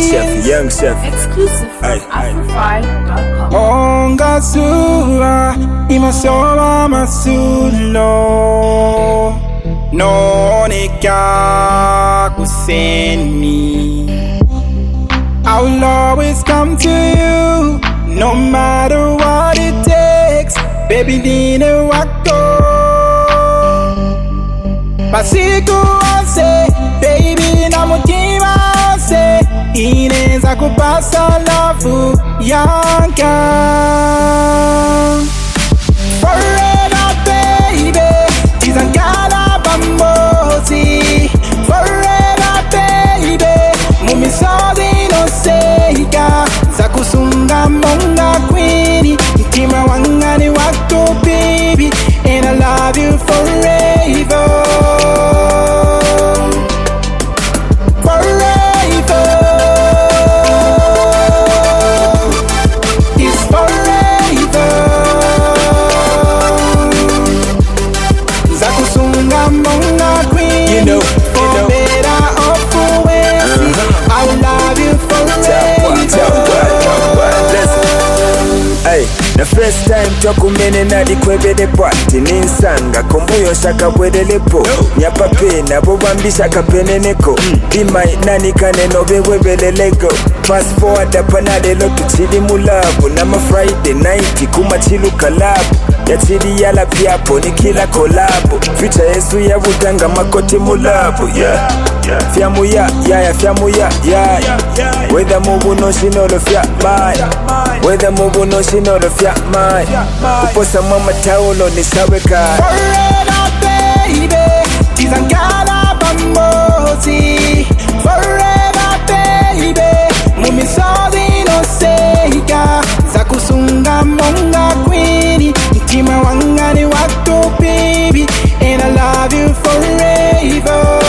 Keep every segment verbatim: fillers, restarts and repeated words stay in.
chef, young chef. Exclusive from Afrofy dot com. Onga sura imasoma masulo nonika kuseni. I will always come to you no matter what it takes. Baby nina wako masiku onse, baby na mutima onse ineza kupasa love yanka. Forever baby tizangala bambozi. Forever baby mumisozi no seika zakusunga monga kwini mtima wangani wako baby, and I love you forever. The first time tokumene nali kwebele party ninsanga kombuyo shaka bwelelepo nyapa pena bobambisha kapeneneko bimai nani kaneno bewebelelego. Fast forward apanale lotu chili mulabu na ma Friday night kuma chilu kalabu ya chili yala piapo ni kila kolabo. Ficha yesu ya vutanga makoti mulabu yeah yeah fiamu ya ya ya fiamu ya ya whether mubu no shinolo fya mai whether mubu no shinolo fya mai kuposa mama taulo ni saweka. Forever baby tizangala bambozi. Forever baby mumisozi no seika zakusunga monga kwini mtima wangani wako baby, and I love you forever.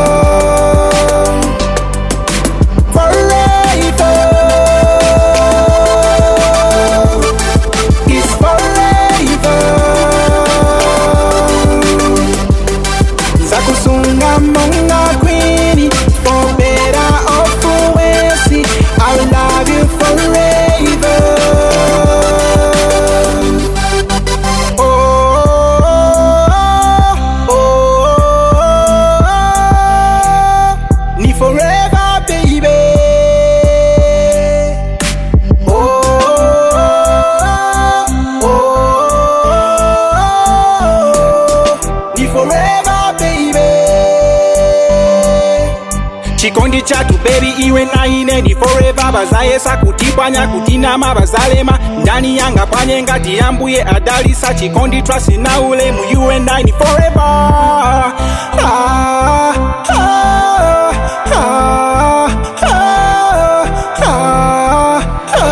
Chikondi chatu baby iwe na ine ni forever. Bazaesa kutipanya kutinama bazalema ndani yanga panye ngati yambuye adalisa. Chikondi trust na ule mu you and I ni forever. Ah, ah, ah, ah, ah, ah.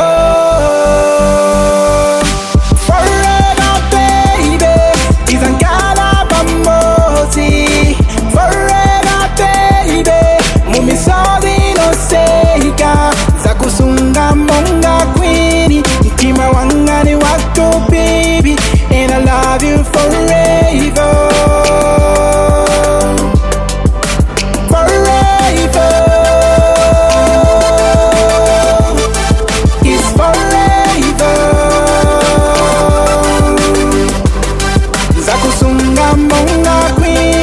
Forever baby tizangala bambozi. Forever baby mumisozi no seika zakusunga monga kwini mtima wangani wako baby, and I love you forever. Forever is forever. Zakusunga monga kwini